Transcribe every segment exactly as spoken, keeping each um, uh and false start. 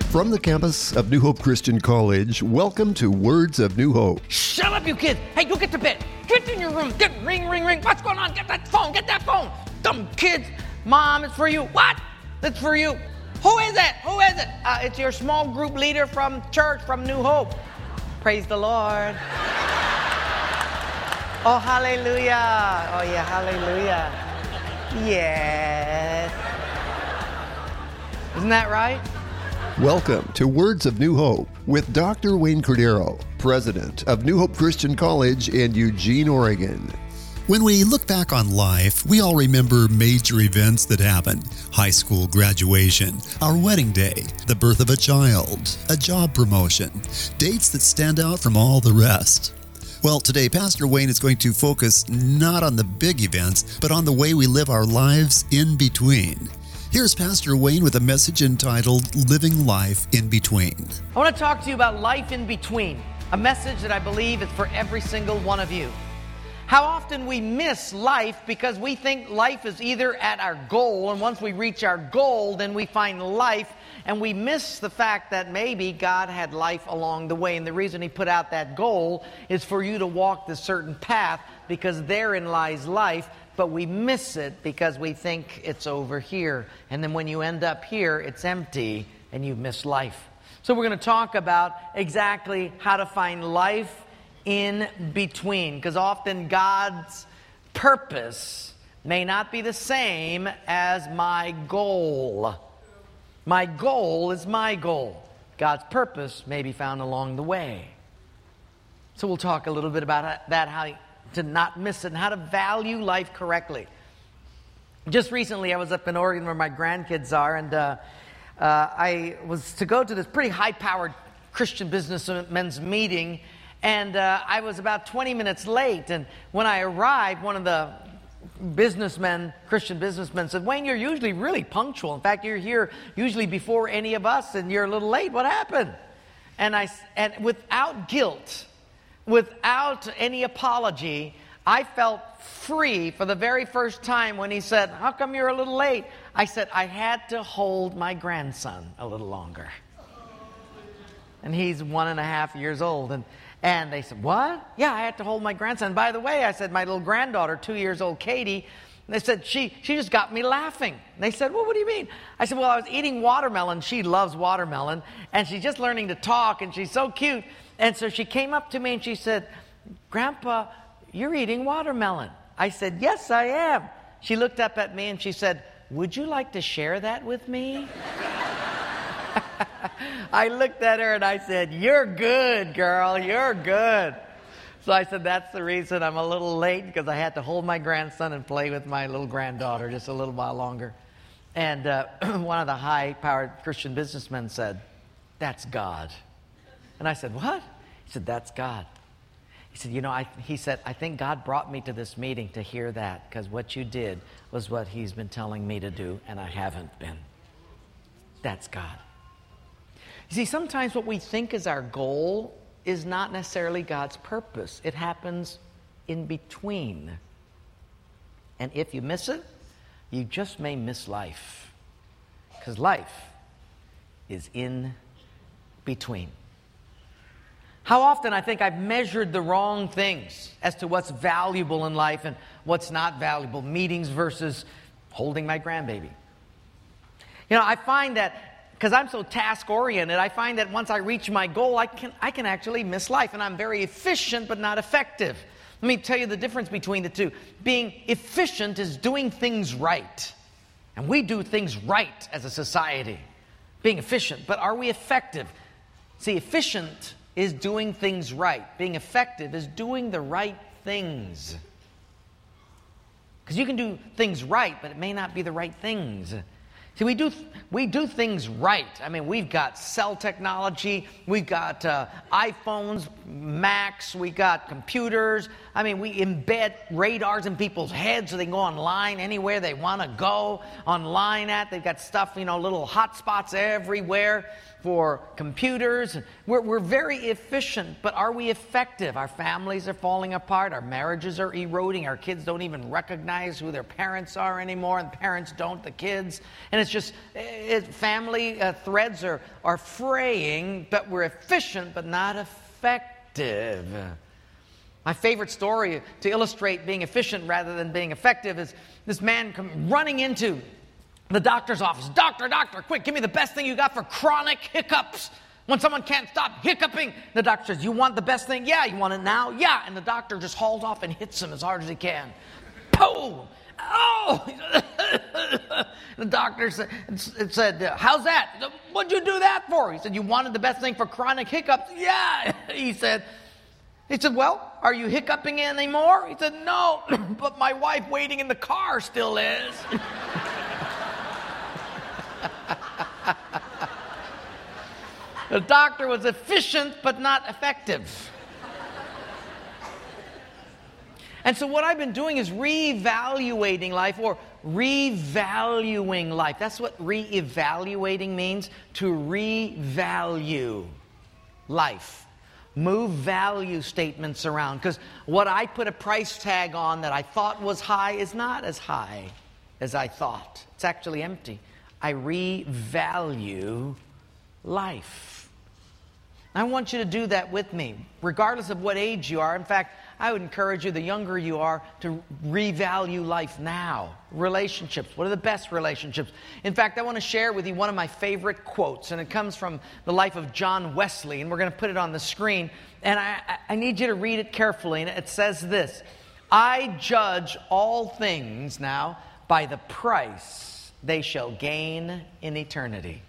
From the campus of New Hope Christian College, welcome to Words of New Hope. Shut up, you kids. Hey, you get to bed. Get in your room. Get ring, ring, ring. What's going on? Get that phone. Get that phone. Dumb kids. Mom, it's for you. What? It's for you. Who is it? Who is it? Uh, it's your small group leader from church, from New Hope. Praise the Lord. Oh, hallelujah. Oh, yeah, hallelujah. Yes. Isn't that right? Welcome to Words of New Hope with Doctor Wayne Cordero, president of New Hope Christian College in Eugene, Oregon. When we look back on life, we all remember major events that happened. High school graduation, our wedding day, the birth of a child, a job promotion, dates that stand out from all the rest. Well, today, Pastor Wayne is going to focus not on the big events, but on the way we live our lives in between. Here's Pastor Wayne with a message entitled Living Life in Between. I want to talk to you about life in between, a message that I believe is for every single one of you. How often we miss life because we think life is either at our goal, and once we reach our goal, then we find life, and we miss the fact that maybe God had life along the way. And the reason He put out that goal is for you to walk the certain path, because therein lies life. But we miss it because we think it's over here. And then when you end up here, it's empty and you miss life. So we're going to talk about exactly how to find life in between. Because often God's purpose may not be the same as my goal. My goal is my goal. God's purpose may be found along the way. So we'll talk a little bit about that, how to not miss it, and how to value life correctly. Just recently, I was up in Oregon where my grandkids are, and uh, uh, I was to go to this pretty high-powered Christian businessmen's meeting, and uh, I was about twenty minutes late. And when I arrived, one of the businessmen, Christian businessmen, said, "Wayne, you're usually really punctual. In fact, you're here usually before any of us, and you're a little late. What happened?" And I, and without guilt, without any apology, I felt free for the very first time when he said, "How come you're a little late?" I said, "I had to hold my grandson a little longer." And he's one and a half years old. And, and they said, "What?" "Yeah, I had to hold my grandson. By the way," I said, "my little granddaughter, two years old, Katie," they said, she, she just got me laughing. And they said, "Well, what do you mean?" I said, "Well, I was eating watermelon." She loves watermelon. And she's just learning to talk, and she's so cute. And so she came up to me and she said, "Grandpa, you're eating watermelon." I said, "Yes, I am." She looked up at me and she said, "Would you like to share that with me?" I looked at her and I said, "You're good, girl. You're good." So I said, that's the reason I'm a little late, because I had to hold my grandson and play with my little granddaughter just a little while longer. And uh, one of the high-powered Christian businessmen said, "That's God." And I said, "What?" He said, "That's God." He said, "You know," I, he said, "I think God brought me to this meeting to hear that, because what you did was what He's been telling me to do, and I haven't been." That's God. You see, sometimes what we think is our goal is not necessarily God's purpose. It happens in between. And if you miss it, you just may miss life. Because life is in between. How often I think I've measured the wrong things as to what's valuable in life and what's not valuable. Meetings versus holding my grandbaby. You know, I find that because I'm so task-oriented, I find that once I reach my goal, I can, I can actually miss life. And I'm very efficient but not effective. Let me tell you the difference between the two. Being efficient is doing things right. And we do things right as a society. Being efficient. But are we effective? See, efficient is doing things right. Being effective is doing the right things. Because you can do things right, but it may not be the right things. See, we do we do things right. I mean, we've got cell technology, we've got uh, iPhones, Macs, we got computers. I mean, we embed radars in people's heads so they can go online anywhere they want to go online at. They've got stuff, you know, little hotspots everywhere for computers. We're, we're very efficient, but are we effective? Our families are falling apart. Our marriages are eroding. Our kids don't even recognize who their parents are anymore, and the parents don't the kids. And it's it's just it, family uh, threads are, are fraying, but we're efficient but not effective. My favorite story to illustrate being efficient rather than being effective is this man come running into the doctor's office. Doctor, doctor, quick, give me the best thing you got for chronic hiccups. When someone can't stop hiccuping, the doctor says, you want the best thing? Yeah. You want it now? Yeah. And the doctor just hauls off and hits him as hard as he can. Boom! Oh! The doctor said, it said, how's that? What'd you do that for? He said, you wanted the best thing for chronic hiccups? Yeah. He said, he said, well, are you hiccuping anymore? He said, no, but my wife waiting in the car still is. The doctor was efficient but not effective. And so what I've been doing is reevaluating life or revaluing life. That's what reevaluating means, to revalue life. Move value statements around. Because what I put a price tag on that I thought was high is not as high as I thought. It's actually empty. I revalue life. I want you to do that with me, regardless of what age you are. In fact, I would encourage you, the younger you are, to revalue life now. Relationships. What are the best relationships? In fact, I want to share with you one of my favorite quotes, and it comes from the life of John Wesley, and we're going to put it on the screen. And I, I need you to read it carefully, and it says this: I judge all things now by the price they shall gain in eternity.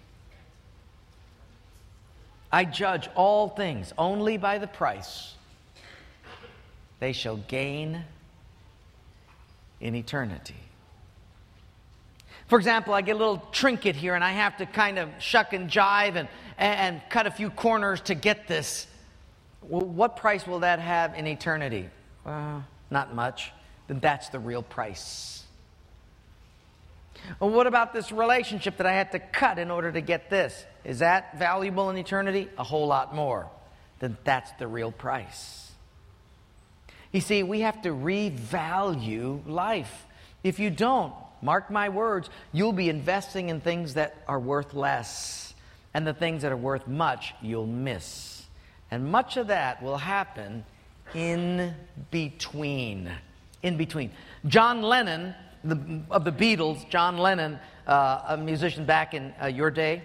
I judge all things only by the price they shall gain in eternity. For example, I get a little trinket here and I have to kind of shuck and jive and, and cut a few corners to get this. Well, what price will that have in eternity? Uh, not much. Then that's the real price. Well, what about this relationship that I had to cut in order to get this? Is that valuable in eternity? A whole lot more. Then that's the real price. You see, we have to revalue life. If you don't, mark my words, you'll be investing in things that are worth less. And the things that are worth much, you'll miss. And much of that will happen in between. In between. John Lennon, the, of the Beatles, John Lennon, uh, a musician back in uh, your day,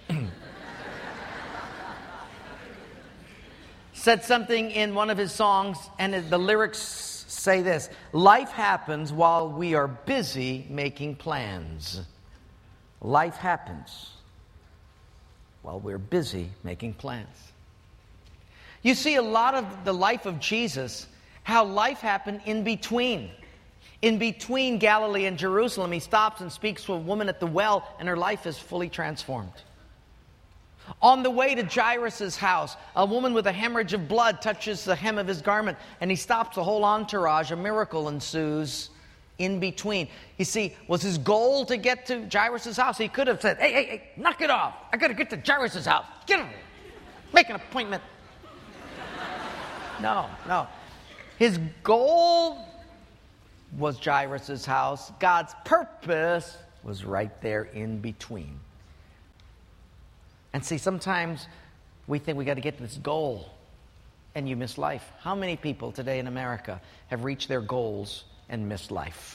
said something in one of his songs, and the lyrics say this: life happens while we are busy making plans. Life happens while we're busy making plans. You see a lot of the life of Jesus, how life happened in between. In between Galilee and Jerusalem, he stops and speaks to a woman at the well, and her life is fully transformed. On the way to Jairus' house, a woman with a hemorrhage of blood touches the hem of his garment, and he stops the whole entourage. A miracle ensues in between. You see, was his goal to get to Jairus' house? He could have said, hey, hey, hey, knock it off. I got to get to Jairus' house. Get him. Make an appointment. No, no. His goal was Jairus' house. God's purpose was right there in between. And see, sometimes we think we got to get to this goal, and you miss life. How many people today in America have reached their goals and missed life?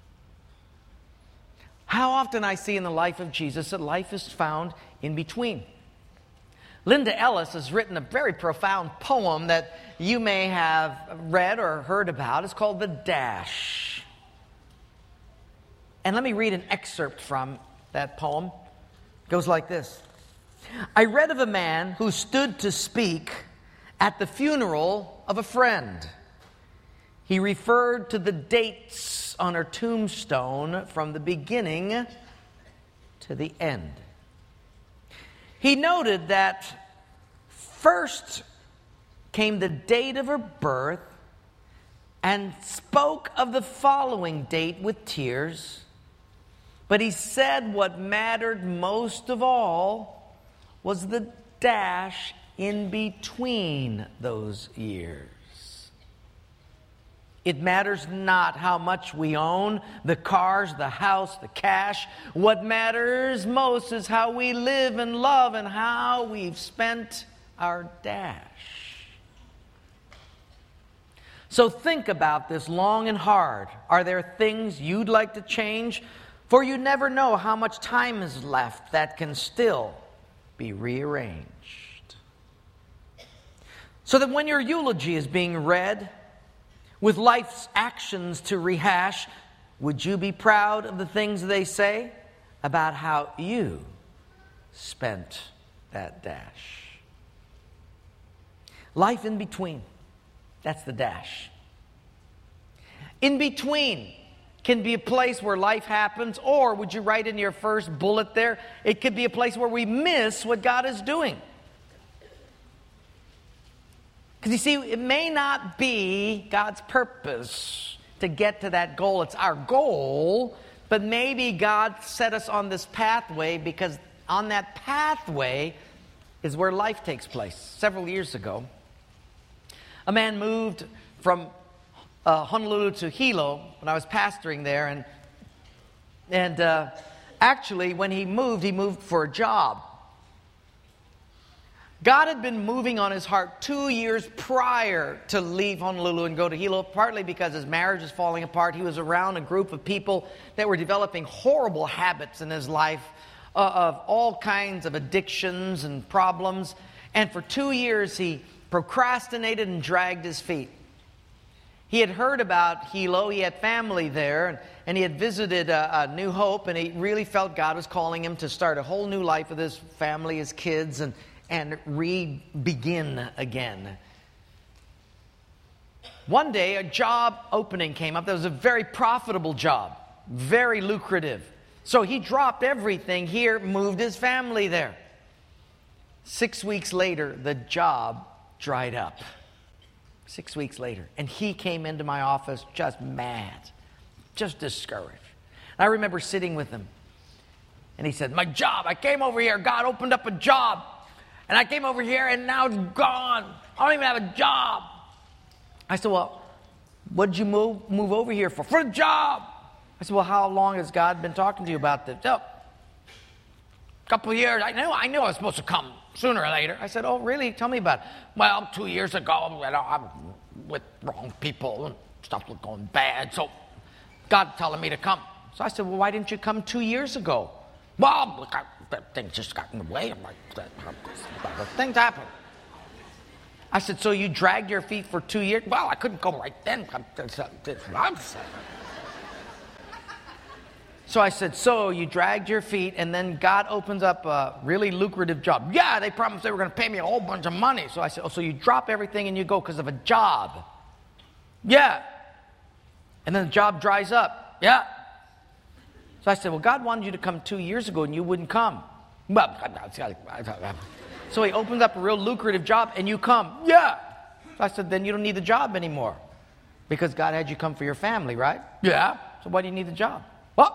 How often I see in the life of Jesus that life is found in between. Linda Ellis has written a very profound poem that you may have read or heard about. It's called The Dash. And let me read an excerpt from that poem. It goes like this. I read of a man who stood to speak at the funeral of a friend. He referred to the dates on her tombstone from the beginning to the end. He noted that first came the date of her birth and spoke of the following date with tears. But he said what mattered most of all was the dash in between those years. It matters not how much we own, the cars, the house, the cash. What matters most is how we live and love and how we've spent our dash. So think about this long and hard. Are there things you'd like to change? For you never know how much time is left that can still be rearranged. So that when your eulogy is being read, with life's actions to rehash, would you be proud of the things they say about how you spent that dash? Life in between. That's the dash. In between can be a place where life happens, or would you write in your first bullet there, it could be a place where we miss what God is doing. Because you see, it may not be God's purpose to get to that goal. It's our goal, but maybe God set us on this pathway because on that pathway is where life takes place. Several years ago, a man moved from uh, Honolulu to Hilo when I was pastoring there. And, and uh, actually, when he moved, he moved for a job. God had been moving on his heart two years prior to leave Honolulu and go to Hilo, partly because his marriage was falling apart. He was around a group of people that were developing horrible habits in his life uh, of all kinds of addictions and problems. And for two years, he procrastinated and dragged his feet. He had heard about Hilo. He had family there, and, and he had visited uh, uh, New Hope, and he really felt God was calling him to start a whole new life with his family, his kids, and and re-begin again. One day, a job opening came up that was a very profitable job, very lucrative. So he dropped everything here, moved his family there. Six weeks later, the job dried up. Six weeks later. And he came into my office just mad, just discouraged. And I remember sitting with him, and he said, my job, I came over here, God opened up a job. And I came over here, and now it's gone. I don't even have a job. I said, well, what did you move, move over here for? For the job. I said, well, how long has God been talking to you about this? Oh, a couple of years. I knew, I knew I was supposed to come sooner or later. I said, oh, really? Tell me about it. Well, two years ago, you know, I'm with wrong people, and stuff was going bad. So God telling me to come. So I said, well, why didn't you come two years ago? Well, look, I, things just got in the way. I'm like, things happen. I said, so you dragged your feet for two years? Well, I couldn't go right then. So I said, so you dragged your feet, and then God opens up a really lucrative job. Yeah, they promised they were going to pay me a whole bunch of money. So I said, oh, so you drop everything and you go because of a job? Yeah. And then the job dries up. Yeah. So I said, well, God wanted you to come two years ago and you wouldn't come. So he opens up a real lucrative job and you come. Yeah. So I said, then you don't need the job anymore. Because God had you come for your family, right? Yeah. So why do you need the job? What?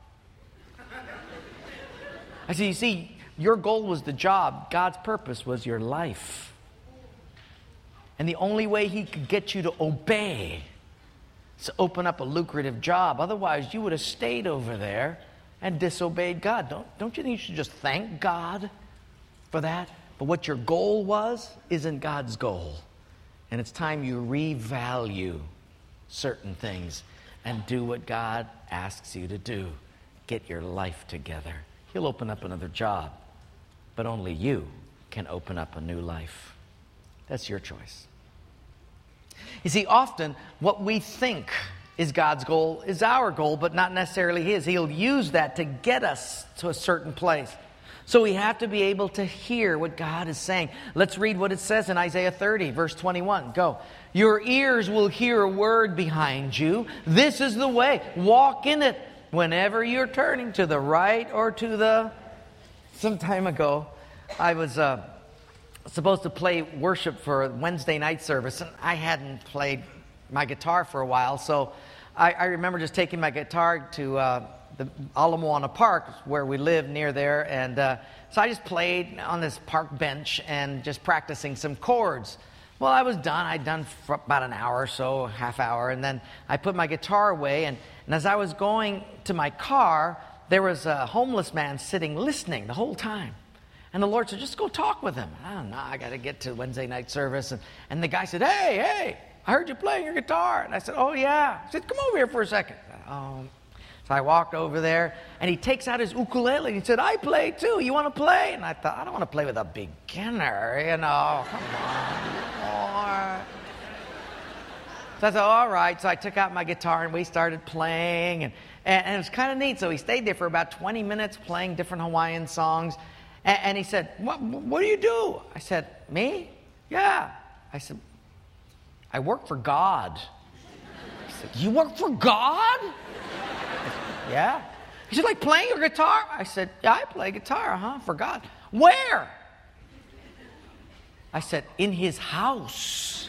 I said, you see, your goal was the job. God's purpose was your life. And the only way he could get you to obey to open up a lucrative job. Otherwise, you would have stayed over there and disobeyed God. Don't, don't you think you should just thank God for that? But what your goal was isn't God's goal. And it's time you revalue certain things and do what God asks you to do. Get your life together. He'll open up another job, but only you can open up a new life. That's your choice. You see, often what we think is God's goal is our goal, but not necessarily his. He'll use that to get us to a certain place. So we have to be able to hear what God is saying. Let's read what it says in Isaiah thirty, verse twenty-one. Go. Your ears will hear a word behind you. This is the way. Walk in it whenever you're turning to the right or to the... Some time ago, I was... Uh, supposed to play worship for a Wednesday night service, and I hadn't played my guitar for a while, so I, I remember just taking my guitar to uh, the Ala Moana Park, where we live near there, and uh, so I just played on this park bench and just practicing some chords. Well, I was done. I'd done for about an hour or so, half hour, and then I put my guitar away, and, and as I was going to my car, there was a homeless man sitting listening the whole time. And the Lord said, just go talk with him. I don't know, I got to get to Wednesday night service. And, and the guy said, hey, hey, I heard you playing your guitar. And I said, oh, yeah. He said, come over here for a second. Oh. So I walked over there, and he takes out his ukulele. And he said, I play too. You want to play? And I thought, I don't want to play with a beginner, you know. Come on. So I said, all right. So I took out my guitar, and we started playing. And, and, and it was kind of neat. So he stayed there for about twenty minutes playing different Hawaiian songs. And, and he said, what, what do you do? I said, me? Yeah. I said, I work for God. He said, you work for God? Yeah. He said, like playing your guitar? I said, yeah, I play guitar, huh, for God. Where? I said, in his house.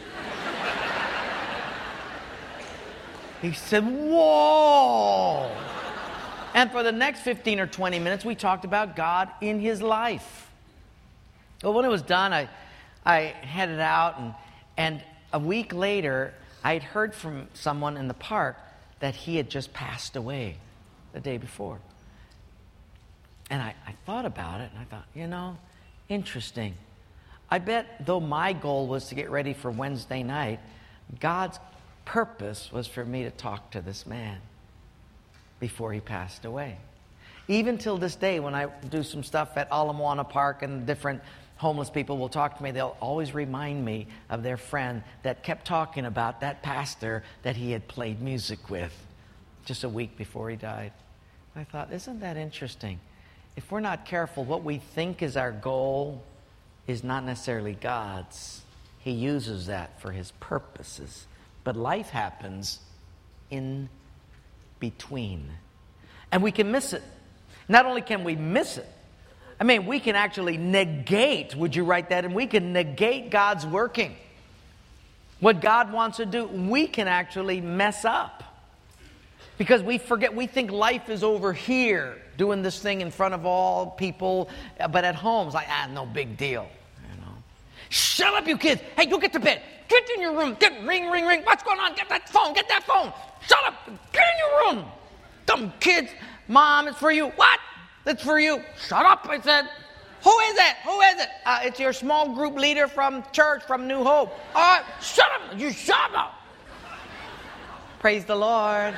He said, whoa. And for the next fifteen or twenty minutes, we talked about God in his life. Well, when it was done, I, I headed out, and, and a week later, I had heard from someone in the park that he had just passed away the day before. And I, I thought about it, and I thought, you know, interesting. I bet though my goal was to get ready for Wednesday night, God's purpose was for me to talk to this man before he passed away. Even till this day, when I do some stuff at Ala Moana Park and different homeless people will talk to me, they'll always remind me of their friend that kept talking about that pastor that he had played music with just a week before he died. I thought, isn't that interesting? If we're not careful, what we think is our goal is not necessarily God's. He uses that for his purposes. But life happens in between. And we can miss it. Not only can we miss it, I mean, we can actually negate, would you write that? And we can negate God's working. What God wants to do, we can actually mess up. Because we forget, we think life is over here, doing this thing in front of all people, but at home, it's like, ah, no big deal. You know? Shut up, you kids. Hey, you get to bed. Get in your room. Get ring, ring, ring. What's going on? Get that phone. Get that phone. Shut up. Get in your room. Dumb kids. Mom, it's for you. What? It's for you. Shut up, I said. Who is it? Who is it? Uh, it's your small group leader from church, from New Hope. All right, shut up. You shut up. Praise the Lord.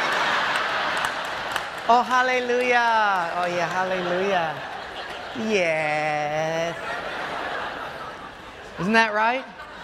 Oh, hallelujah. Oh, yeah, hallelujah. Yes. Isn't that right?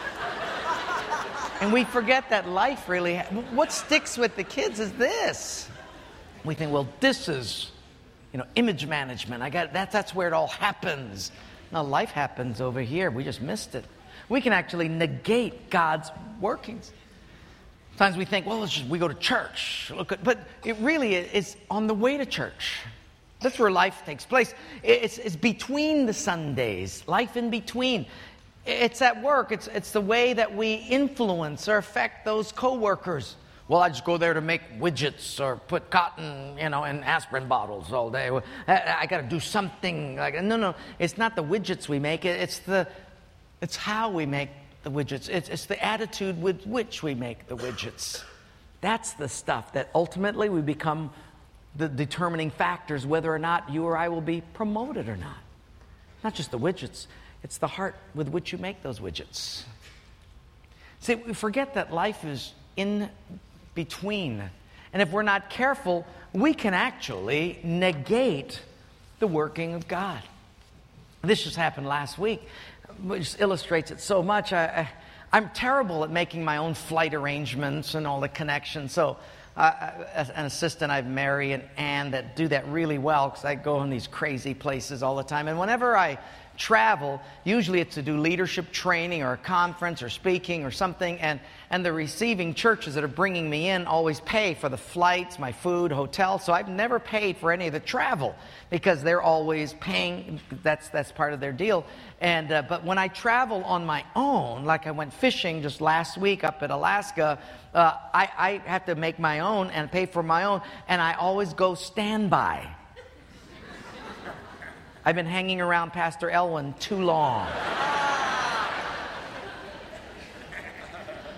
And we forget that life really, ha- what sticks with the kids is this. We think, well, this is, you know, image management. I got that. That's where it all happens. No, life happens over here. We just missed it. We can actually negate God's workings. Sometimes we think, well, let's just, we go to church. Look at, but it really is on the way to church. That's where life takes place. It's, it's between the Sundays, life in between. It's at work. It's, it's the way that we influence or affect those coworkers. Well, I just go there to make widgets or put cotton, you know, in aspirin bottles all day. I, I got to do something like no, no. It's not the widgets we make. It's the, it's how we make the widgets. It's, it's the attitude with which we make the widgets. That's the stuff that ultimately we become the determining factors whether or not you or I will be promoted or not. Not just the widgets. It's the heart with which you make those widgets. See, we forget that life is in between. And if we're not careful, we can actually negate the working of God. This just happened last week, which illustrates it so much. I, I, I'm terrible at making my own flight arrangements and all the connections. So uh, as an assistant, I've Mary and Ann that do that really well because I go in these crazy places all the time. And whenever I travel, usually it's to do leadership training or a conference or speaking or something, and, and the receiving churches that are bringing me in always pay for the flights, my food, hotel, so I've never paid for any of the travel because they're always paying. That's that's part of their deal. And uh, but when I travel on my own, like I went fishing just last week up in Alaska, uh, I, I have to make my own and pay for my own, and I always go standby. I've been hanging around Pastor Elwin too long.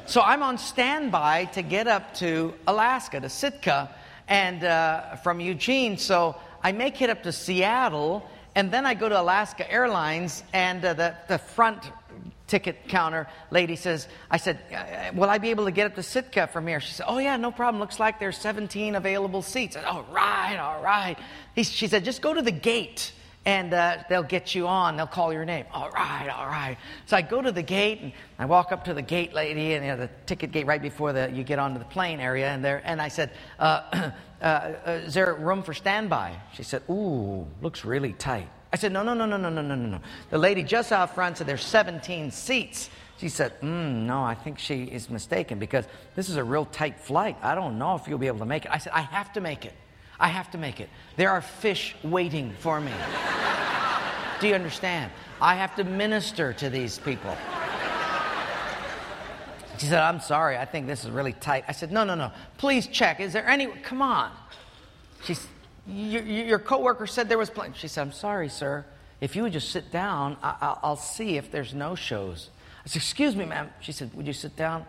So I'm on standby to get up to Alaska, to Sitka, and uh, from Eugene. So I make it up to Seattle, and then I go to Alaska Airlines, and uh, the, the front ticket counter lady says, I said, will I be able to get up to Sitka from here? She said, oh yeah, no problem. Looks like there's seventeen available seats. I said, all right, all right. He, she said, just go to the gate and uh, they'll get you on. They'll call your name. All right, all right. So I go to the gate and I walk up to the gate lady, and you know, the ticket gate right before the, you get onto the plane area. And there, and I said, uh, uh, uh, is there room for standby? She said, ooh, looks really tight. I said, no, no, no, no, no, no, no, no, no. The lady just out front said there's seventeen seats. She said, mm, no, I think she is mistaken because this is a real tight flight. I don't know if you'll be able to make it. I said, I have to make it. I have to make it. There are fish waiting for me. Do you understand? I have to minister to these people. She said, I'm sorry. I think this is really tight. I said, no, no, no. Please check. Is there any... Come on. She's... Your, your coworker said there was plenty. She said, I'm sorry, sir. If you would just sit down, I, I, I'll see if there's no shows. I said, excuse me, ma'am. She said, would you sit down?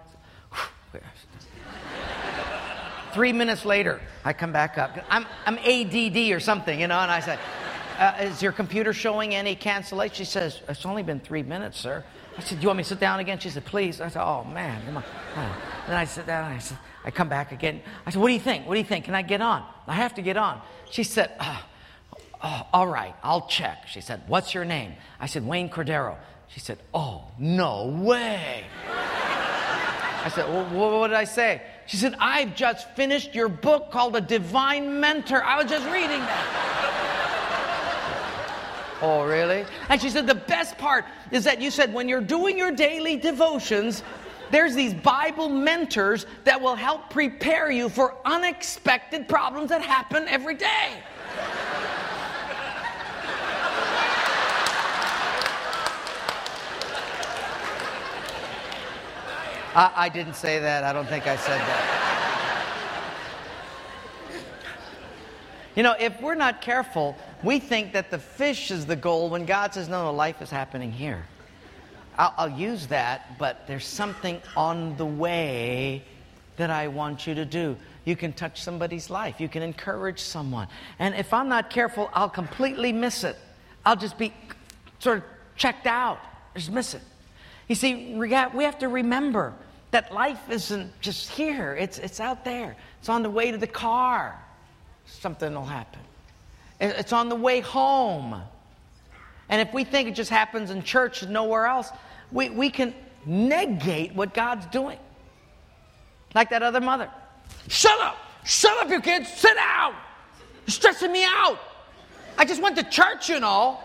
Three minutes later, I come back up. I'm, I'm A D D or something, you know, and I said, uh, is your computer showing any cancellation? She says, it's only been three minutes, sir. I said, do you want me to sit down again? She said, please. I said, oh, man. Come on. Oh. Then I sit down and I said, I come back again. I said, what do you think? What do you think? Can I get on? I have to get on. She said, oh, oh, all right, I'll check. She said, what's your name? I said, Wayne Cordero. She said, oh, no way. I said, well, what did I say? She said, I've just finished your book called A Divine Mentor. I was just reading that. Oh, really? And she said, the best part is that you said when you're doing your daily devotions, there's these Bible mentors that will help prepare you for unexpected problems that happen every day. I, I didn't say that. I don't think I said that. You know, if we're not careful, we think that the fish is the goal when God says, no, no, life is happening here. I'll, I'll use that, but there's something on the way that I want you to do. You can touch somebody's life. You can encourage someone. And if I'm not careful, I'll completely miss it. I'll just be sort of checked out. Just miss it. You see, we have to remember that life isn't just here. It's, it's out there. It's on the way to the car. Something will happen. It's on the way home. And if we think it just happens in church and nowhere else, we, we can negate what God's doing. Like that other mother. Shut up! Shut up, you kids! Sit down! You're stressing me out! I just went to church, you know.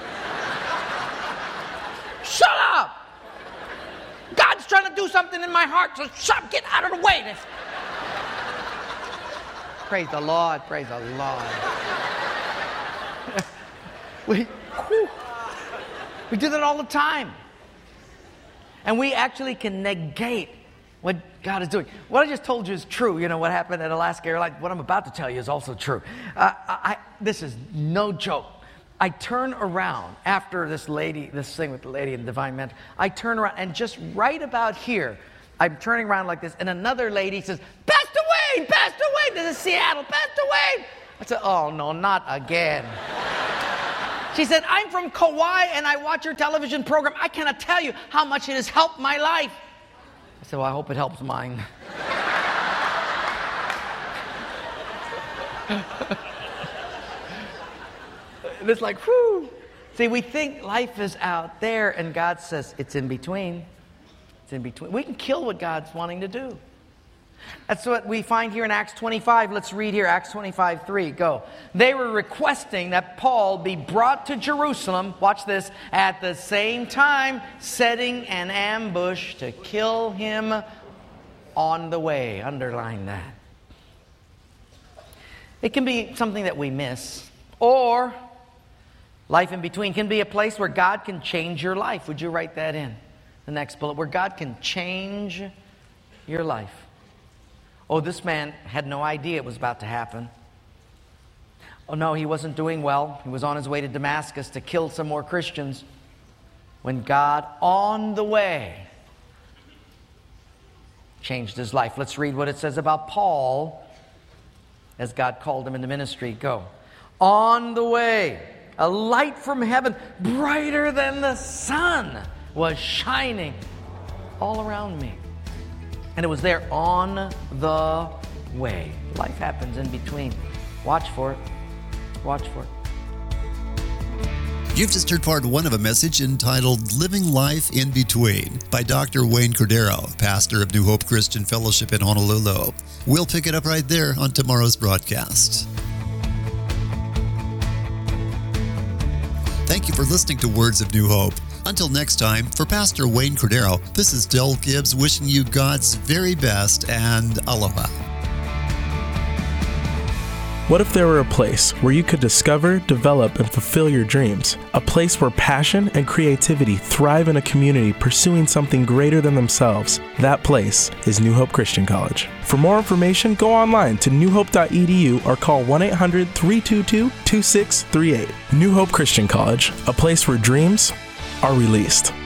Shut up! God's trying to do something in my heart, so shut up, get out of the way. Praise the Lord, praise the Lord. we, whew, we do that all the time. And we actually can negate what God is doing. What I just told you is true. You know, what happened at Alaska Airlines, what I'm about to tell you is also true. Uh, I, this is no joke. I turn around after this lady, this thing with the lady and Divine Mentor. I turn around, and just right about here, I'm turning around like this, and another lady says, Pastor Wayne, Pastor Wayne, this is Seattle, Pastor Wayne. I said, oh, no, not again. She said, I'm from Kauai, and I watch your television program. I cannot tell you how much it has helped my life. I said, well, I hope it helps mine. And it's like, whew. See, we think life is out there, and God says it's in between. It's in between. We can kill what God's wanting to do. That's what we find here in Acts twenty-five. Let's read here, Acts twenty-five, three. Go. They were requesting that Paul be brought to Jerusalem, watch this, at the same time, setting an ambush to kill him on the way. Underline that. It can be something that we miss, or life in between can be a place where God can change your life. Would you write that in? The next bullet, where God can change your life. Oh, this man had no idea it was about to happen. Oh no, he wasn't doing well. He was on his way to Damascus to kill some more Christians, when God, on the way, changed his life. Let's read what it says about Paul as God called him into ministry. Go. On the way, a light from heaven, brighter than the sun, was shining all around me. And it was there on the way. Life happens in between. Watch for it. Watch for it. You've just heard part one of a message entitled Living Life in Between by Doctor Wayne Cordero, pastor of New Hope Christian Fellowship in Honolulu. We'll pick it up right there on tomorrow's broadcast. Thank you for listening to Words of New Hope. Until next time, for Pastor Wayne Cordero, this is Del Gibbs wishing you God's very best and aloha. What if there were a place where you could discover, develop, and fulfill your dreams? A place where passion and creativity thrive in a community pursuing something greater than themselves. That place is New Hope Christian College. For more information, go online to new hope dot e d u or call one eight hundred, three two two, two six three eight. New Hope Christian College, a place where dreams are released.